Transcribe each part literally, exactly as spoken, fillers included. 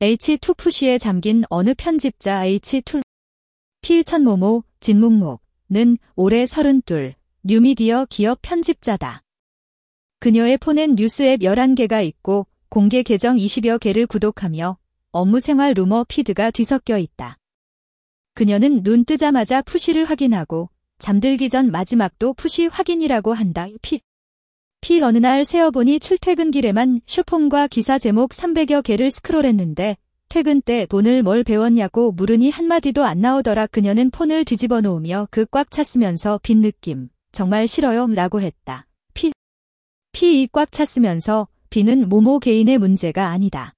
에이치 투 푸시에 잠긴 어느 편집자 에이치 투 필천모모 진묵묵는 올해 서른둘 뉴미디어 기업 편집자다. 그녀의 폰엔 뉴스앱 열한 개가 있고 공개 계정 이십여 개를 구독하며 업무생활 루머 피드가 뒤섞여 있다. 그녀는 눈 뜨자마자 푸시를 확인하고 잠들기 전 마지막도 푸시 확인이라고 한다. 피. 피 어느 날 세어보니 출퇴근길에만 슈폼과 기사 제목 삼백여 개를 스크롤했는데 퇴근 때 돈을 뭘 배웠냐고 물으니 한마디도 안 나오더라. 그녀는 폰을 뒤집어 놓으며 그 꽉 찼으면서 빈 느낌. 정말 싫어요 라고 했다. 피. 피 이 꽉 찼으면서 비는 모모 개인의 문제가 아니다.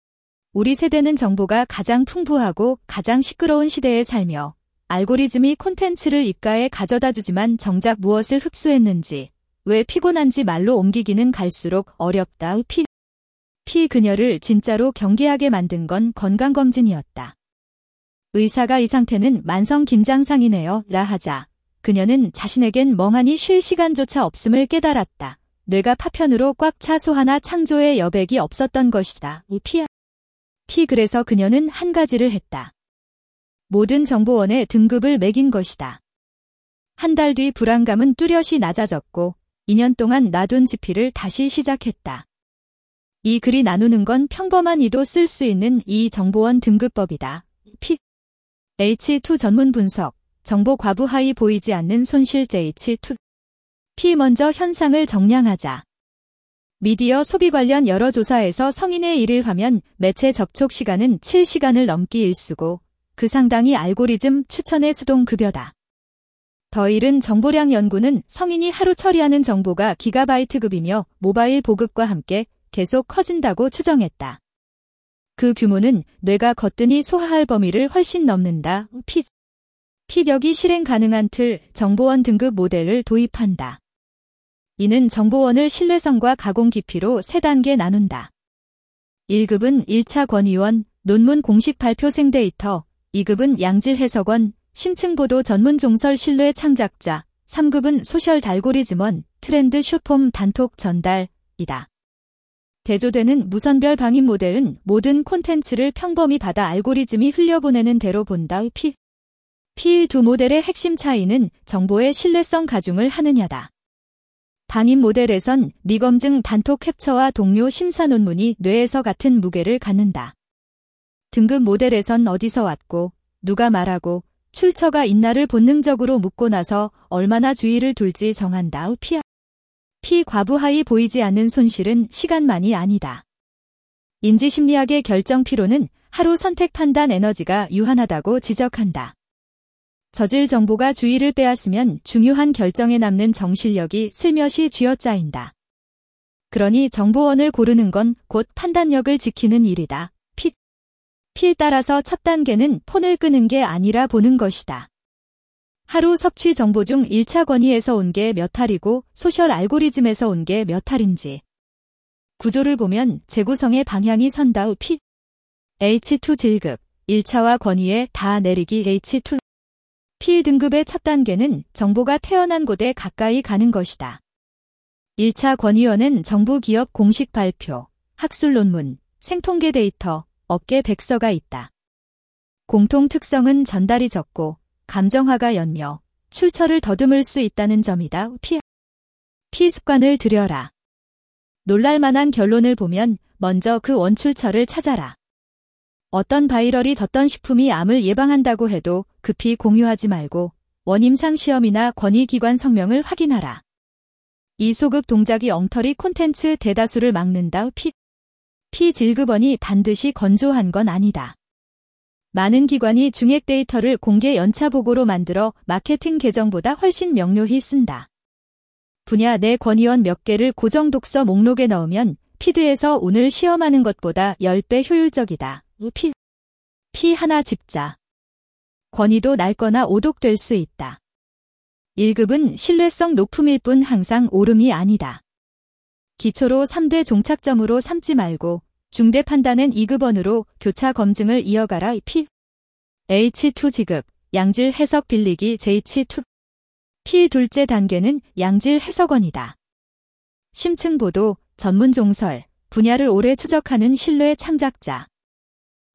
우리 세대는 정보가 가장 풍부하고 가장 시끄러운 시대에 살며 알고리즘이 콘텐츠를 입가에 가져다 주지만 정작 무엇을 흡수했는지 왜 피곤한지 말로 옮기기는 갈수록 어렵다. 피. 피 그녀를 진짜로 경계하게 만든 건 건강검진이었다. 의사가 이 상태는 만성 긴장상이네요 라 하자 그녀는 자신에겐 멍하니 쉴 시간조차 없음을 깨달았다. 뇌가 파편으로 꽉 차 소하나 창조의 여백이 없었던 것이다. 피. 피 그래서 그녀는 한 가지를 했다. 모든 정보원에 등급을 매긴 것이다. 한 달 뒤 불안감은 뚜렷이 낮아졌고 이 년 동안 놔둔 지피를 다시 시작했다. 이 글이 나누는 건 평범한 이도 쓸 수 있는 이 정보원 등급법이다. 피. 에이치 투 전문 분석. 정보 과부하이 보이지 않는 손실 에이치 투. 피 먼저 현상을 정량하자. 미디어 소비 관련 여러 조사에서 성인의 일일 화면 매체 접촉 시간은 칠 시간을 넘기 일수고 그 상당히 알고리즘 추천의 수동급여다. 더 이른 정보량 연구는 성인이 하루 처리하는 정보가 기가바이트급이며 모바일 보급과 함께 계속 커진다고 추정했다. 그 규모는 뇌가 거뜬히 소화할 범위를 훨씬 넘는다. 피. 피력이 실행 가능한 틀, 정보원 등급 모델을 도입한다. 이는 정보원을 신뢰성과 가공 깊이로 세 단계 나눈다. 일 급은 일 차 권위원, 논문 공식 발표 생데이터, 이 급은 양질 해석원, 심층보도 전문 종설 신뢰 창작자, 삼 급은 소셜 알고리즘원, 트렌드 슈폼 단톡 전달이다. 대조되는 무선별 방임 모델은 모든 콘텐츠를 평범히 받아 알고리즘이 흘려보내는 대로 본다. 피. 피 두 모델의 핵심 차이는 정보의 신뢰성 가중을 하느냐다. 방임 모델에선 미검증 단톡 캡처와 동료 심사 논문이 뇌에서 같은 무게를 갖는다. 등급 모델에선 어디서 왔고 누가 말하고 출처가 있나를 본능적으로 묻고 나서 얼마나 주의를 둘지 정한다. 피. 피 과부하이 보이지 않는 손실은 시간만이 아니다. 인지심리학의 결정 피로는 하루 선택 판단 에너지가 유한하다고 지적한다. 저질 정보가 주의를 빼앗으면 중요한 결정에 남는 정신력이 슬며시 쥐어짜인다. 그러니 정보원을 고르는 건 곧 판단력을 지키는 일이다. 피. 필 따라서 첫 단계는 폰을 끄는 게 아니라 보는 것이다. 하루 섭취 정보 중 일 차 권위에서 온 게 몇 할이고 소셜 알고리즘에서 온 게 몇 할인지. 구조를 보면 재구성의 방향이 선다. 피. 에이치 투 질급, 일 차와 권위에 다 내리기 에이치 투. 피 등급의 첫 단계는 정보가 태어난 곳에 가까이 가는 것이다. 일 차 권위원은 정부 기업 공식 발표, 학술 논문, 생통계 데이터, 업계 백서가 있다. 공통 특성은 전달이 적고 감정화가 연며 출처를 더듬을 수 있다는 점이다. 피. 피 습관을 들여라. 놀랄만한 결론을 보면 먼저 그 원출처를 찾아라. 어떤 바이럴이 덧던 식품이 암을 예방한다고 해도 급히 공유하지 말고 원임상 시험이나 권위기관 성명을 확인하라. 이 소급 동작이 엉터리 콘텐츠 대다수를 막는다. 피. 피 질급원이 반드시 건조한 건 아니다. 많은 기관이 중액 데이터를 공개 연차 보고로 만들어 마케팅 계정보다 훨씬 명료히 쓴다. 분야 내 권위원 몇 개를 고정 독서 목록에 넣으면 피드에서 오늘 시험하는 것보다 십 배 효율적이다. 피. 피 하나 집자. 권위도 낡거나 오독될 수 있다. 일 급은 신뢰성 높음일 뿐 항상 오름이 아니다. 기초로 삼 대 종착점으로 삼지 말고 중대 판단은 이 급원으로 교차 검증을 이어가라. 피. 에이치 투 지급, 양질 해석 빌리기 에이치 투. 피 둘째 단계는 양질 해석원이다. 심층 보도, 전문 종설, 분야를 오래 추적하는 신뢰 창작자.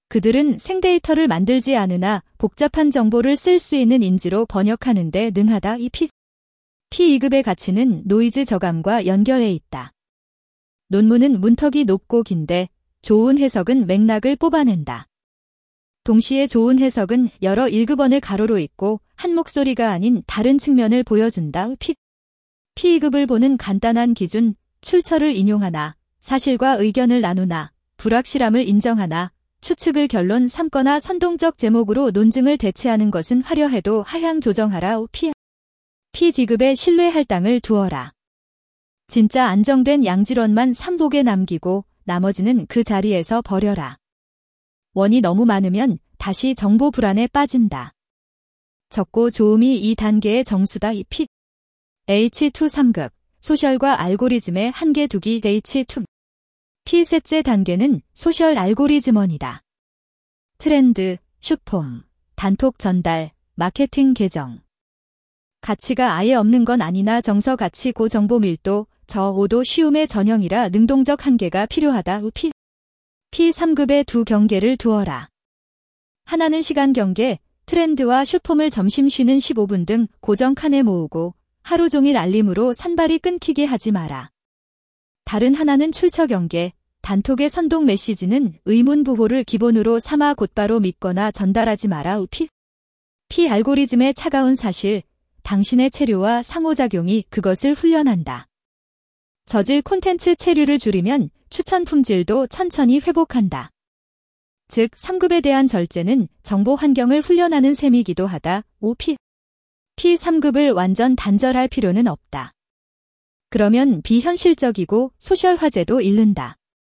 그들은 생데이터를 만들지 않으나 복잡한 정보를 쓸 수 있는 인지로 번역하는 데 능하다. 이 P, P 이 급의 가치는 노이즈 저감과 연결해 있다. 논문은 문턱이 높고 긴데 좋은 해석은 맥락을 뽑아낸다. 동시에 좋은 해석은 여러 일 급원을 가로로 읽고 한 목소리가 아닌 다른 측면을 보여준다. P, 피 이 급을 보는 간단한 기준, 출처를 인용하나, 사실과 의견을 나누나, 불확실함을 인정하나, 추측을 결론 삼거나 선동적 제목으로 논증을 대체하는 것은 화려해도 하향 조정하라. P, P 지급에 신뢰할 땅을 두어라. 진짜 안정된 양질원만 삼독에 남기고 나머지는 그 자리에서 버려라. 원이 너무 많으면 다시 정보 불안에 빠진다. 적고 좋음이 이 단계의 정수다. 이 P, 에이치 투 삼 급, 소셜과 알고리즘의 한계 두기. 에이치 투, P 셋째 단계는 소셜 알고리즘원이다. 트렌드, 숏폼, 단톡 전달, 마케팅 계정. 가치가 아예 없는 건 아니나 정서 가치 고정보 밀도, 저오도 쉬움의 전형이라 능동적 한계가 필요하다. P, P 삼 급의 두 경계를 두어라. 하나는 시간 경계, 트렌드와 숏폼을 점심 쉬는 십오 분 등 고정 칸에 모으고 하루 종일 알림으로 산발이 끊기게 하지 마라. 다른 하나는 출처 경계, 단톡의 선동 메시지는 의문 부호를 기본으로 삼아 곧바로 믿거나 전달하지 마라. P, P 알고리즘의 차가운 사실, 당신의 체류와 상호작용이 그것을 훈련한다. 저질 콘텐츠 체류를 줄이면 추천 품질도 천천히 회복한다. 즉 삼 급에 대한 절제는 정보 환경을 훈련하는 셈이기도 하다. 오 P, P 삼 급을 완전 단절할 필요는 없다. 그러면 비현실적이고 소셜 화제도 잃는다.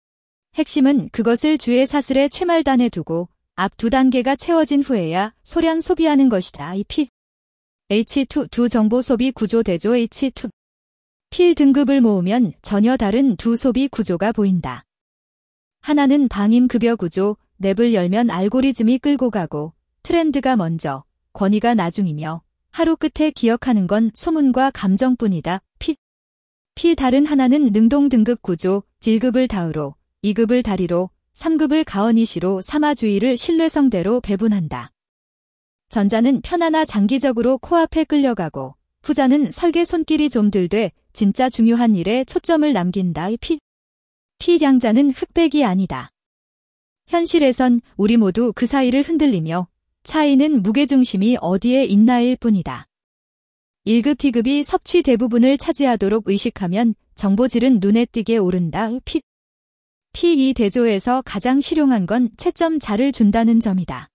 핵심은 그것을 주의 사슬의 최말단에 두고 앞 두 단계가 채워진 후에야 소량 소비하는 것이다. 이 P, 에이치 투 두 정보 소비 구조 대조. 에이치 투, P 등급을 모으면 전혀 다른 두 소비 구조가 보인다. 하나는 방임급여 구조, 랩을 열면 알고리즘이 끌고 가고 트렌드가 먼저, 권위가 나중이며 하루 끝에 기억하는 건 소문과 감정뿐이다. P, P 다른 하나는 능동 등급 구조, 일 급을 다우로, 이 급을 다리로, 삼 급을 가언이시로 삼아 주의를 신뢰성대로 배분한다. 전자는 편하나 장기적으로 코앞에 끌려가고 후자는 설계 손길이 좀 덜 돼 진짜 중요한 일에 초점을 남긴다. P, P 양자는 흑백이 아니다. 현실에선 우리 모두 그 사이를 흔들리며 차이는 무게중심이 어디에 있나일 뿐이다. 일 급 T급이 섭취 대부분을 차지하도록 의식하면 정보질은 눈에 띄게 오른다. P, P 이 대조에서 가장 실용한 건 채점 잘을 준다는 점이다.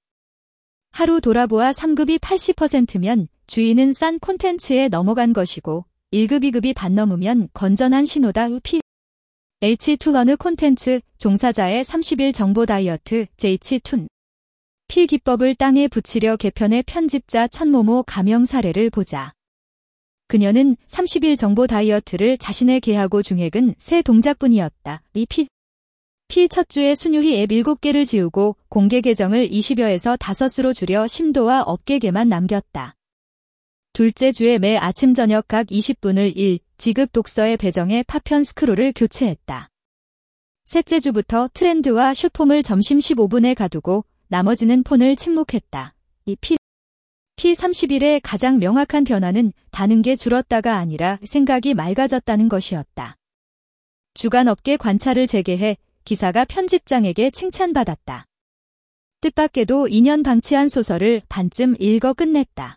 하루 돌아보아 삼 급이 팔십 퍼센트면 주의는 싼 콘텐츠에 넘어간 것이고 일 급 이 급이 반 넘으면 건전한 신호다. P, 에이치 투 어느 콘텐츠, 종사자의 삼십 일 정보 다이어트. 에이치 투, P 기법을 땅에 붙이려 개편의 편집자 천모모 가명 사례를 보자. 그녀는 삼십 일 정보 다이어트를 자신의 계하고 중액은 세 동작뿐이었다. 이 P, P 첫 주에 순유희 앱 일곱 개를 지우고 공개 계정을 이십여에서 다섯으로 줄여 심도와 업계계만 남겼다. 둘째 주에 매 아침 저녁 각 이십 분을 일, 지급 독서의 배정에 파편 스크롤을 교체했다. 셋째 주부터 트렌드와 숏폼을 점심 십오 분에 가두고 나머지는 폰을 침묵했다. 이 P, P 삼십 일의 가장 명확한 변화는 다는 게 줄었다가 아니라 생각이 맑아졌다는 것이었다. 주간 업계 관찰을 재개해 기사가 편집장에게 칭찬받았다. 뜻밖에도 이 년 방치한 소설을 반쯤 읽어 끝냈다.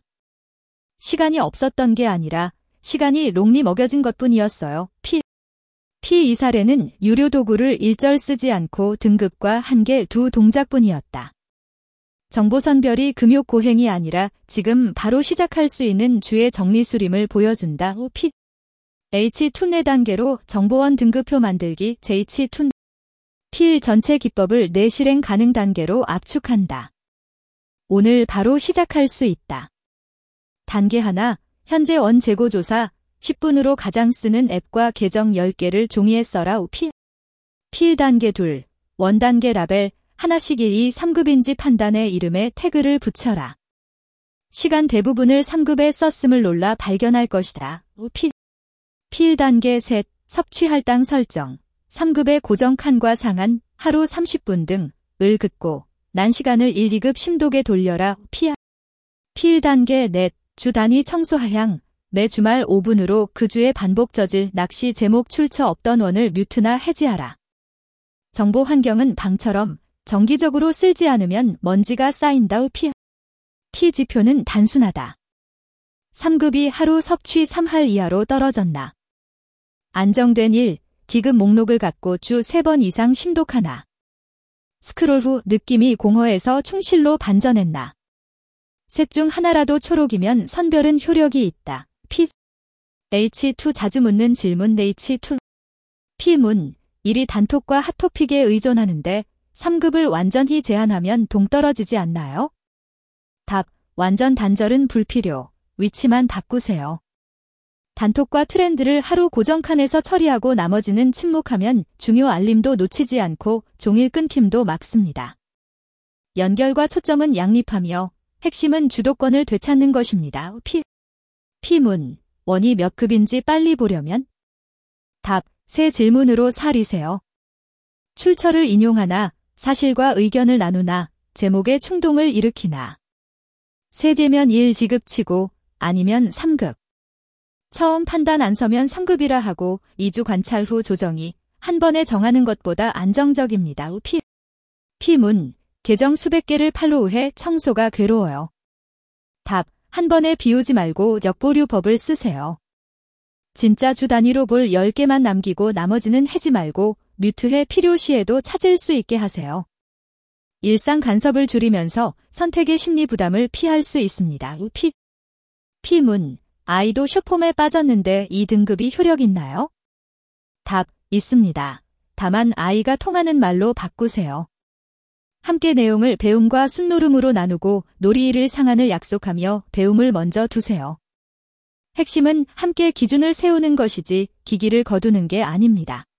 시간이 없었던 게 아니라 시간이 롱리 먹여진 것뿐이었어요. P, P 이 사례는 유료 도구를 일절 쓰지 않고 등급과 한계 두 동작뿐이었다. 정보 선별이 금욕 고행이 아니라 지금 바로 시작할 수 있는 주의 정리수림을 보여준다. P, 에이치 투 네 단계로 정보원 등급표 만들기. 에이치 투, P 전체 기법을 내 실행 가능 단계로 압축한다. 오늘 바로 시작할 수 있다. 단계 하나, 현재 원 재고조사, 십 분으로 가장 쓰는 앱과 계정 열 개를 종이에 써라. P, P 단계 둘, 원 단계 라벨, 하나씩 일, 이, 삼 급인지 판단해 이름에 태그를 붙여라. 시간 대부분을 삼 급에 썼음을 놀라 발견할 것이다. P, P 단계 셋, 섭취 할당 설정, 삼 급의 고정 칸과 상한, 하루 삼십 분 등을 긋고 난시간을 일, 이급 심독에 돌려라. 피, 피 일 단계 넷. 주 단위 청소 하향. 매 주말 오 분으로 그 주에 반복 저질 낚시 제목 출처 없던 원을 뮤트나 해지하라. 정보 환경은 방처럼 정기적으로 쓸지 않으면 먼지가 쌓인다. 피, 피 지표는 단순하다. 삼 급이 하루 섭취 삼 할 이하로 떨어졌나. 안정된 일. 기급 목록을 갖고 주 세 번 이상 심독하나. 스크롤 후 느낌이 공허해서 충실로 반전했나. 셋 중 하나라도 초록이면 선별은 효력이 있다. 피, 에이치 투 자주 묻는 질문. 에이치 투 피문. 일이 단톡과 핫토픽에 의존하는데 삼 급을 완전히 제한하면 동떨어지지 않나요? 답. 완전 단절은 불필요. 위치만 바꾸세요. 단톡과 트렌드를 하루 고정 칸에서 처리하고 나머지는 침묵하면 중요 알림도 놓치지 않고 종일 끊김도 막습니다. 연결과 초점은 양립하며 핵심은 주도권을 되찾는 것입니다. 피, 피문. 원이 몇 급인지 빨리 보려면? 답. 새 질문으로 사리세요. 출처를 인용하나, 사실과 의견을 나누나, 제목에 충동을 일으키나. 세제면 일 지급치고 아니면 삼 급. 처음 판단 안 서면 삼 급이라 하고 이 주 관찰 후 조정이 한 번에 정하는 것보다 안정적입니다. 피, 피문. 계정 수백 개를 팔로우해 청소가 괴로워요. 답. 한 번에 비우지 말고 역보류법을 쓰세요. 진짜 주 단위로 볼 열 개만 남기고 나머지는 해지 말고 뮤트해 필요시에도 찾을 수 있게 하세요. 일상 간섭을 줄이면서 선택의 심리 부담을 피할 수 있습니다. 피, 피문. 아이도 쇼폼에 빠졌는데 이 등급이 효력 있나요? 답. 있습니다. 다만 아이가 통하는 말로 바꾸세요. 함께 내용을 배움과 순노름으로 나누고 놀이일을 상한을 약속하며 배움을 먼저 두세요. 핵심은 함께 기준을 세우는 것이지 기기를 거두는 게 아닙니다.